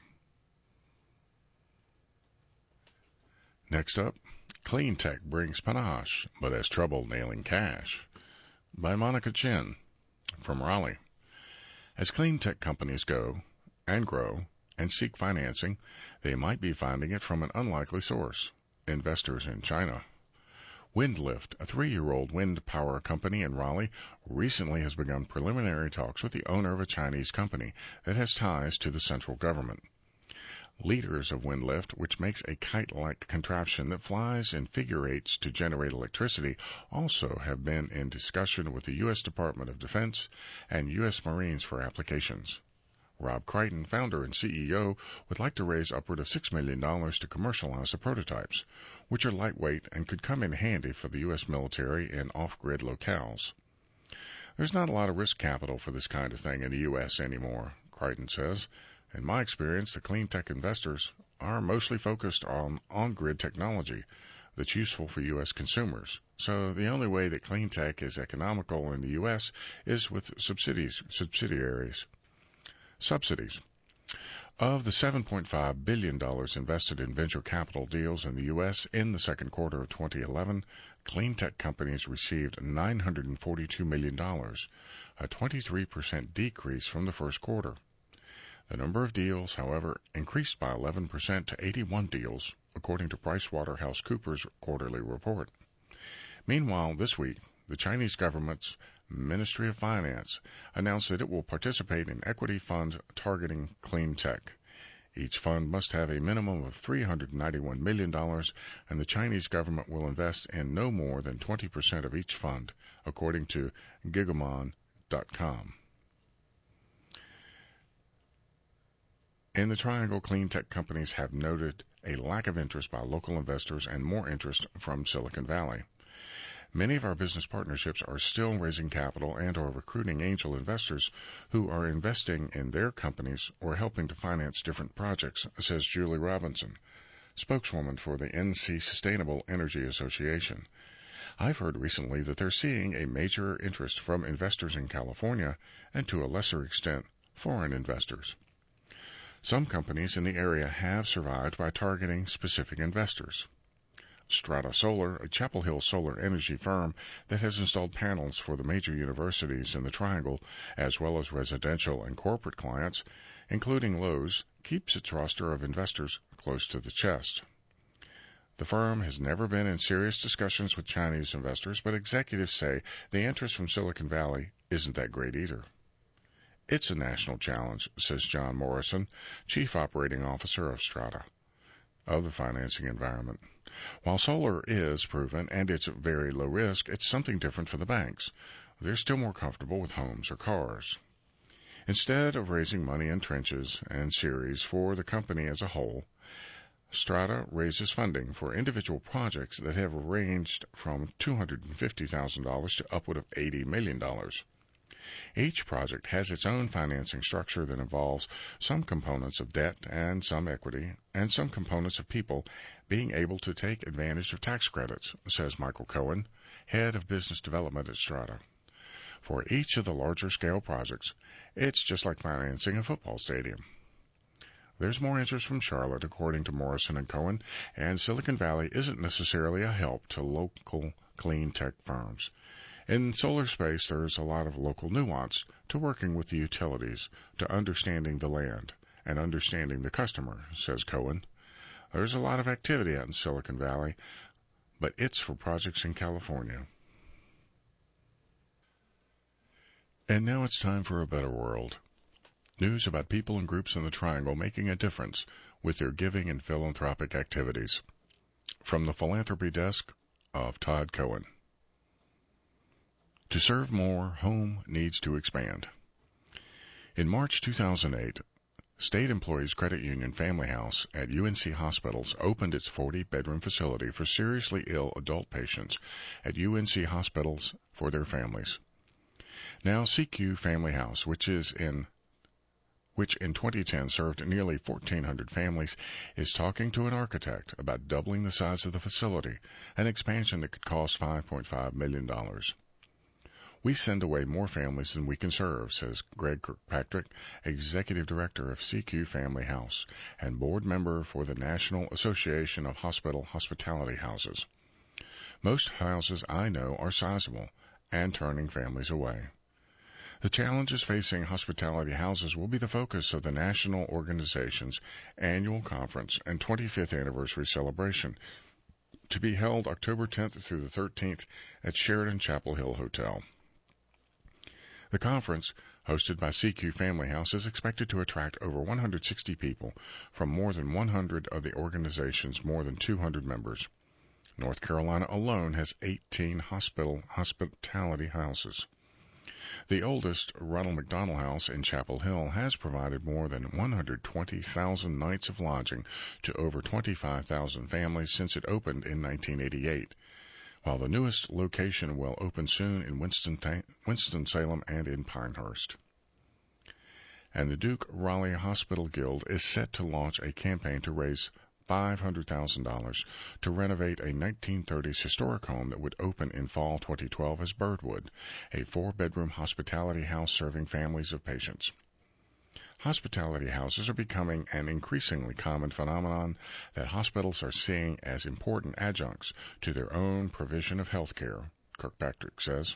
Next up, Clean Tech brings panache, but has trouble nailing cash, by Monica Chin from Raleigh. As clean tech companies go and grow and seek financing, they might be finding it from an unlikely source, investors in China. Windlift, a three-year-old wind power company in Raleigh, recently has begun preliminary talks with the owner of a Chinese company that has ties to the central government. Leaders of Windlift, which makes a kite-like contraption that flies in figure eights to generate electricity, also have been in discussion with the U S Department of Defense and U S Marines for applications. Rob Crichton, founder and C E O, would like to raise upward of six million dollars to commercialize the prototypes, which are lightweight and could come in handy for the U S military in off-grid locales. There's not a lot of risk capital for this kind of thing in the U S anymore, Crichton says. In my experience, the clean tech investors are mostly focused on on-grid technology that's useful for U S consumers. So the only way that clean tech is economical in the U S is with subsidies, subsidiaries. Subsidies. Of the seven point five billion dollars invested in venture capital deals in the U S in the second quarter of twenty eleven, clean tech companies received nine hundred forty-two million dollars, a twenty-three percent decrease from the first quarter. The number of deals, however, increased by eleven percent to eighty-one deals, according to PricewaterhouseCoopers' quarterly report. Meanwhile, this week, the Chinese government's Ministry of Finance announced that it will participate in equity funds targeting clean tech. Each fund must have a minimum of three hundred ninety-one million dollars, and the Chinese government will invest in no more than twenty percent of each fund, according to Gigamon dot com. In the Triangle, clean tech companies have noted a lack of interest by local investors and more interest from Silicon Valley. Many of our business partnerships are still raising capital and are recruiting angel investors who are investing in their companies or helping to finance different projects, says Julie Robinson, spokeswoman for the N C Sustainable Energy Association. I've heard recently that they're seeing a major interest from investors in California and, to a lesser extent, foreign investors. Some companies in the area have survived by targeting specific investors. Strata Solar, a Chapel Hill solar energy firm that has installed panels for the major universities in the Triangle, as well as residential and corporate clients, including Lowe's, keeps its roster of investors close to the chest. The firm has never been in serious discussions with Chinese investors, but executives say the interest from Silicon Valley isn't that great either. It's a national challenge, says John Morrison, Chief Operating Officer of Strata, of the financing environment. While solar is proven and it's very low risk, it's something different for the banks. They're still more comfortable with homes or cars. Instead of raising money in trenches and series for the company as a whole, Strata raises funding for individual projects that have ranged from two hundred fifty thousand dollars to upward of eighty million dollars. Each project has its own financing structure that involves some components of debt and some equity, and some components of people being able to take advantage of tax credits, says Michael Cohen, head of business development at Strata. For each of the larger scale projects, it's just like financing a football stadium. There's more interest from Charlotte, according to Morrison and Cohen, and Silicon Valley isn't necessarily a help to local clean tech firms. In solar space, there's a lot of local nuance to working with the utilities, to understanding the land, and understanding the customer, says Cohen. There's a lot of activity out in Silicon Valley, but it's for projects in California. And now it's time for A Better World. News about people and groups in the Triangle making a difference with their giving and philanthropic activities. From the Philanthropy Desk of Todd Cohen. To serve more, home needs to expand. In March two thousand eight, State Employees Credit Union Family House at U N C Hospitals opened its forty-bedroom facility for seriously ill adult patients at U N C hospitals for their families. Now C Q Family House, which is in which in twenty ten served nearly fourteen hundred families, is talking to an architect about doubling the size of the facility, an expansion that could cost five point five million dollars. We send away more families than we can serve, says Greg Kirkpatrick, Executive Director of C Q Family House and board member for the National Association of Hospital Hospitality Houses. Most houses I know are sizable and turning families away. The challenges facing hospitality houses will be the focus of the national organization's annual conference and twenty-fifth anniversary celebration, to be held October tenth through the thirteenth at Sheraton Chapel Hill Hotel. The conference, hosted by C Q Family House, is expected to attract over one hundred sixty people from more than one hundred of the organization's more than two hundred members. North Carolina alone has eighteen hospital hospitality houses. The oldest, Ronald McDonald House in Chapel Hill, has provided more than one hundred twenty thousand nights of lodging to over twenty-five thousand families since it opened in nineteen eighty-eight, while the newest location will open soon in Winston, Winston-Salem and in Pinehurst. And the Duke Raleigh Hospital Guild is set to launch a campaign to raise five hundred thousand dollars to renovate a nineteen thirties historic home that would open in fall twenty twelve as Birdwood, a four-bedroom hospitality house serving families of patients. Hospitality houses are becoming an increasingly common phenomenon that hospitals are seeing as important adjuncts to their own provision of health care, Kirkpatrick says.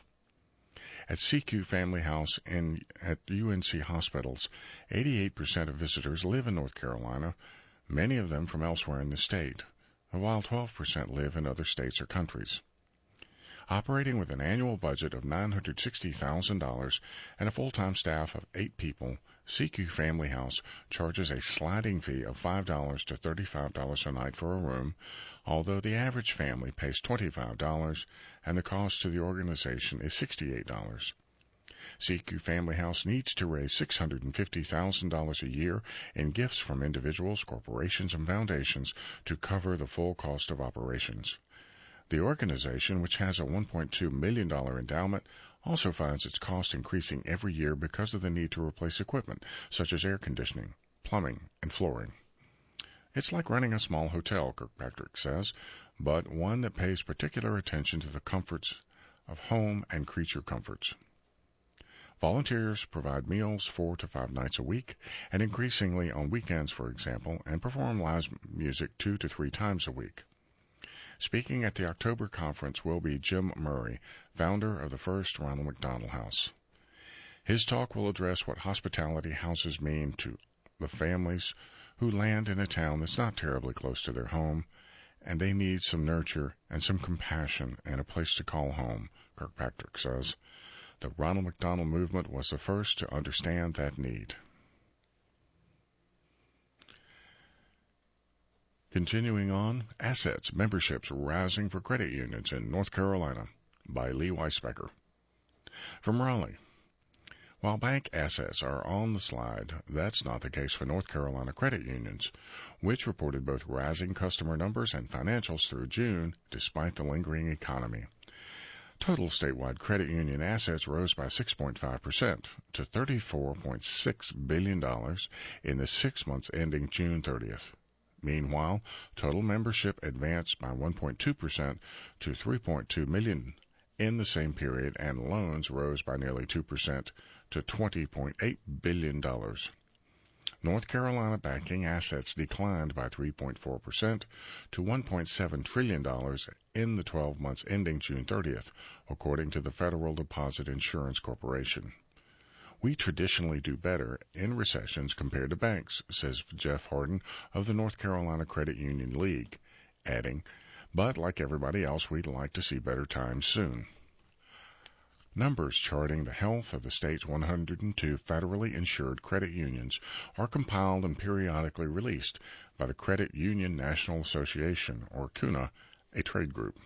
At C Q Family House in, at U N C hospitals, eighty-eight percent of visitors live in North Carolina, many of them from elsewhere in the state, while twelve percent live in other states or countries. Operating with an annual budget of nine hundred sixty thousand dollars and a full-time staff of eight people, C Q Family House charges a sliding fee of five dollars to thirty-five dollars a night for a room, although the average family pays twenty-five dollars and the cost to the organization is sixty-eight dollars. C Q Family House needs to raise six hundred fifty thousand dollars a year in gifts from individuals, corporations, and foundations to cover the full cost of operations. The organization, which has a one point two million dollars endowment, also finds its cost increasing every year because of the need to replace equipment such as air conditioning, plumbing, and flooring. It's like running a small hotel, Kirkpatrick says, but one that pays particular attention to the comforts of home and creature comforts. Volunteers provide meals four to five nights a week, and increasingly on weekends, for example, and perform live music two to three times a week. Speaking at the October conference will be Jim Murray, founder of the first Ronald McDonald House. His talk will address what hospitality houses mean to the families who land in a town that's not terribly close to their home, and they need some nurture and some compassion and a place to call home, Kirkpatrick says. The Ronald McDonald Movement was the first to understand that need. Continuing on, Assets, Memberships Rising for Credit Unions in North Carolina by Lee Weisbecker. From Raleigh. While bank assets are on the slide, that's not the case for North Carolina credit unions, which reported both rising customer numbers and financials through June despite the lingering economy. Total statewide credit union assets rose by six point five percent to thirty-four point six billion dollars in the six months ending June thirtieth. Meanwhile, total membership advanced by one point two percent to three point two million in the same period, and loans rose by nearly two percent to twenty point eight billion dollars. North Carolina banking assets declined by three point four percent to one point seven trillion dollars in the twelve months ending June thirtieth, according to the Federal Deposit Insurance Corporation. We traditionally do better in recessions compared to banks, says Jeff Harden of the North Carolina Credit Union League, adding, but like everybody else, we'd like to see better times soon. Numbers charting the health of the state's one hundred two federally insured credit unions are compiled and periodically released by the Credit Union National Association, or CUNA, a trade group.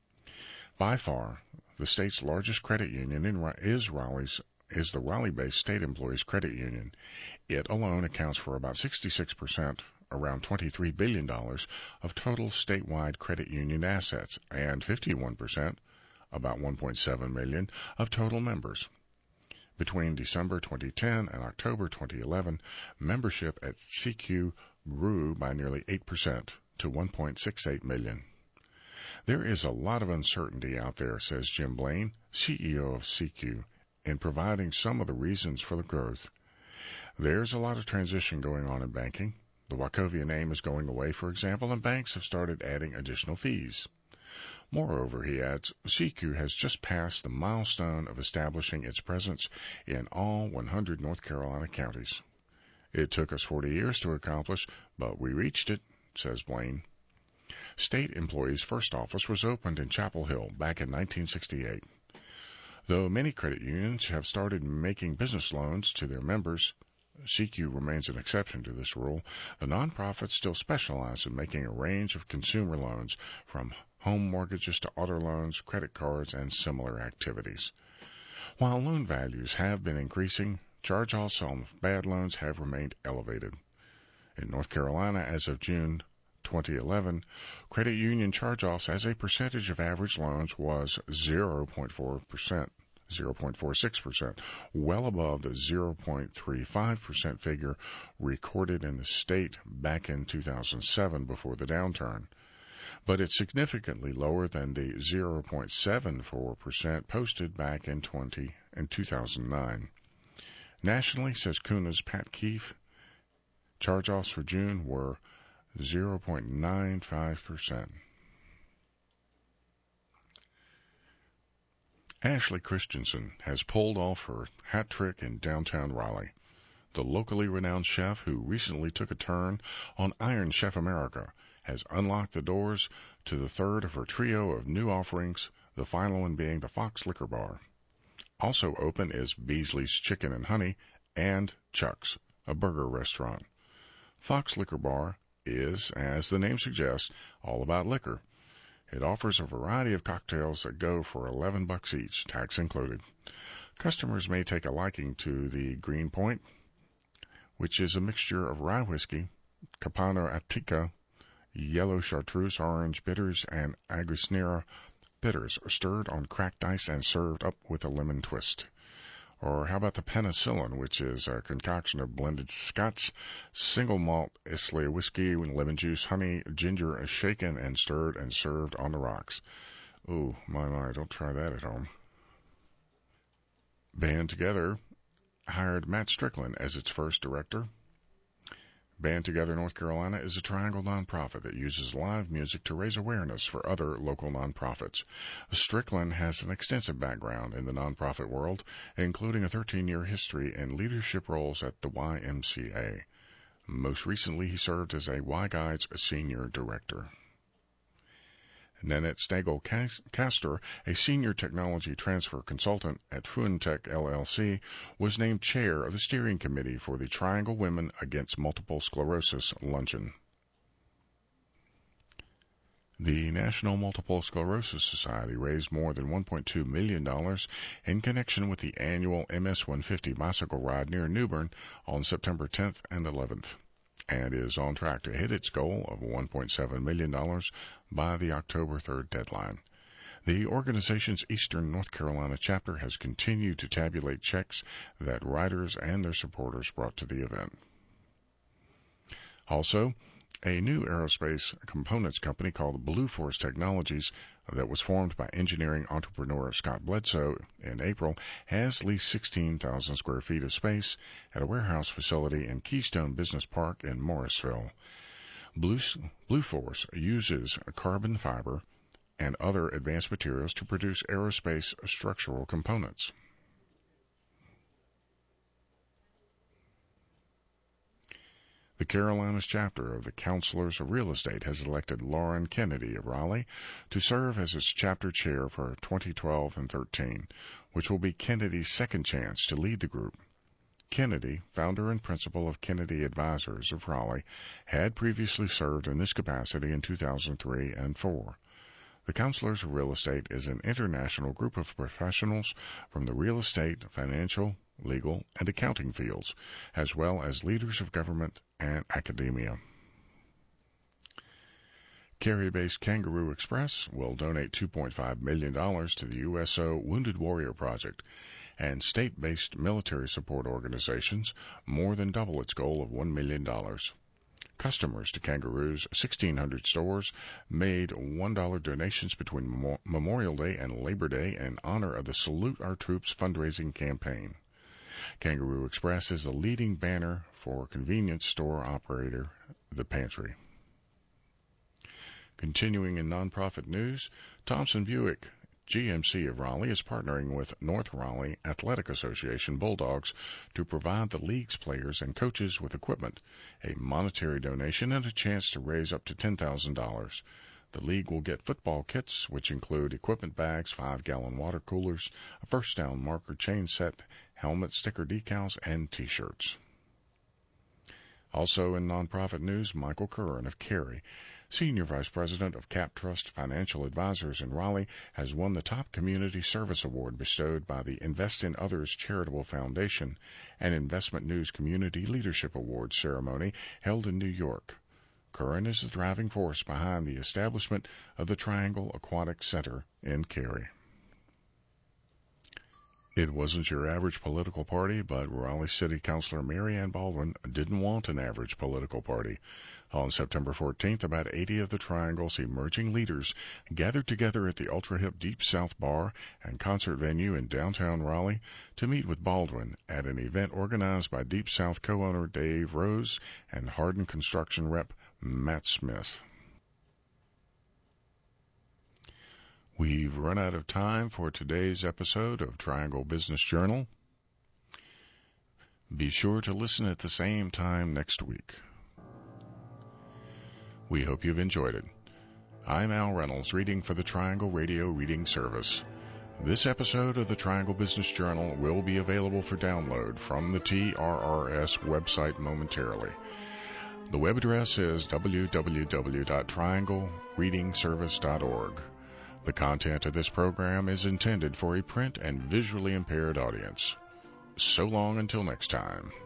By far, the state's largest credit union in, is Raleigh's is the Raleigh-based State Employees Credit Union. It alone accounts for about sixty-six percent, around twenty-three billion dollars, of total statewide credit union assets, and fifty-one percent, about one point seven million, of total members. Between December twenty ten and October twenty eleven, membership at C Q grew by nearly eight percent to one point six eight million. There is a lot of uncertainty out there, says Jim Blaine, C E O of C Q, in providing some of the reasons for the growth. There's a lot of transition going on in banking. The Wachovia name is going away, for example, and banks have started adding additional fees. Moreover, he adds, C Q has just passed the milestone of establishing its presence in all one hundred North Carolina counties. It took us forty years to accomplish, but we reached it, says Blaine. State Employees' first office was opened in Chapel Hill back in nineteen sixty-eight. Though many credit unions have started making business loans to their members, C Q remains an exception to this rule. The nonprofits still specialize in making a range of consumer loans, from home mortgages to auto loans, credit cards, and similar activities. While loan values have been increasing, charge-offs on bad loans have remained elevated. In North Carolina, as of June twenty eleven, credit union charge-offs as a percentage of average loans was zero point four percent. zero point four six percent, well above the zero point three five percent figure recorded in the state back in two thousand seven before the downturn. But it's significantly lower than the zero point seven four percent posted back in twenty and two thousand nine. Nationally, says CUNA's Pat Keefe, charge-offs for June were zero point nine five percent. Ashley Christensen has pulled off her hat trick in downtown Raleigh. The locally renowned chef, who recently took a turn on Iron Chef America, has unlocked the doors to the third of her trio of new offerings, the final one being the Fox Liquor Bar. Also open is Beasley's Chicken and Honey and Chuck's, a burger restaurant. Fox Liquor Bar is, as the name suggests, all about liquor. It offers a variety of cocktails that go for eleven bucks each, tax included. Customers may take a liking to the Green Point, which is a mixture of rye whiskey, Capano Attica, yellow chartreuse, orange bitters, and Agricenera bitters, stirred on cracked ice and served up with a lemon twist. Or how about the Penicillin, which is a concoction of blended Scotch, single malt Islay whiskey, lemon juice, honey, ginger, shaken and stirred and served on the rocks. Ooh, my, my, don't try that at home. Band Together hired Matt Strickland as its first director. Band Together North Carolina is a Triangle nonprofit that uses live music to raise awareness for other local nonprofits. Strickland has an extensive background in the nonprofit world, including a thirteen-year history in leadership roles at the Y M C A. Most recently, he served as a Y-Guides senior director. Nanette Stagel-Castor, a senior technology transfer consultant at Fuentech L L C, was named chair of the steering committee for the Triangle Women Against Multiple Sclerosis Luncheon. The National Multiple Sclerosis Society raised more than one point two million dollars in connection with the annual M S one fifty bicycle ride near New Bern on September tenth and eleventh. And is on track to hit its goal of one point seven million dollars by the October third deadline. The organization's Eastern North Carolina chapter has continued to tabulate checks that riders and their supporters brought to the event. Also, A new aerospace components company called Blue Force Technologies that was formed by engineering entrepreneur Scott Bledsoe in April has leased sixteen thousand square feet of space at a warehouse facility in Keystone Business Park in Morrisville. Blue, Blue Force uses carbon fiber and other advanced materials to produce aerospace structural components. The Carolinas chapter of the Counselors of Real Estate has elected Lauren Kennedy of Raleigh to serve as its chapter chair for twenty twelve and thirteen, which will be Kennedy's second chance to lead the group. Kennedy, founder and principal of Kennedy Advisors of Raleigh, had previously served in this capacity in two thousand three and four. The Counselors of Real Estate is an international group of professionals from the real estate, financial, legal, and accounting fields, as well as leaders of government and academia. Cary-based Kangaroo Express will donate two point five million dollars to the U S O Wounded Warrior Project, and state-based military support organizations more than double its goal of one million dollars. Customers to Kangaroo's sixteen hundred stores made one dollar donations between Memorial Day and Labor Day in honor of the Salute Our Troops fundraising campaign. Kangaroo Express is the leading banner for convenience store operator The Pantry. Continuing in nonprofit news, Thompson Buick G M C of Raleigh is partnering with North Raleigh Athletic Association Bulldogs to provide the league's players and coaches with equipment, a monetary donation, and a chance to raise up to ten thousand dollars. The league will get football kits, which include equipment bags, five-gallon water coolers, a first down marker chain set, helmet sticker decals, and T-shirts. Also in nonprofit news, Michael Curran of Cary, Senior Vice President of Cap Trust Financial Advisors in Raleigh, has won the Top Community Service Award bestowed by the Invest in Others Charitable Foundation and Investment News Community Leadership Awards ceremony held in New York. Curran is the driving force behind the establishment of the Triangle Aquatic Center in Cary. It wasn't your average political party, but Raleigh City Councilor Mary Ann Baldwin didn't want an average political party. On September fourteenth, about eighty of the Triangle's emerging leaders gathered together at the ultra-hip Deep South Bar and concert venue in downtown Raleigh to meet with Baldwin at an event organized by Deep South co-owner Dave Rose and Hardin Construction rep Matt Smith. We've run out of time for today's episode of Triangle Business Journal. Be sure to listen at the same time next week. We hope you've enjoyed it. I'm Al Reynolds, reading for the Triangle Radio Reading Service. This episode of the Triangle Business Journal will be available for download from the T R R S website momentarily. The web address is w w w dot triangle reading service dot org. The content of this program is intended for a print and visually impaired audience. So long until next time.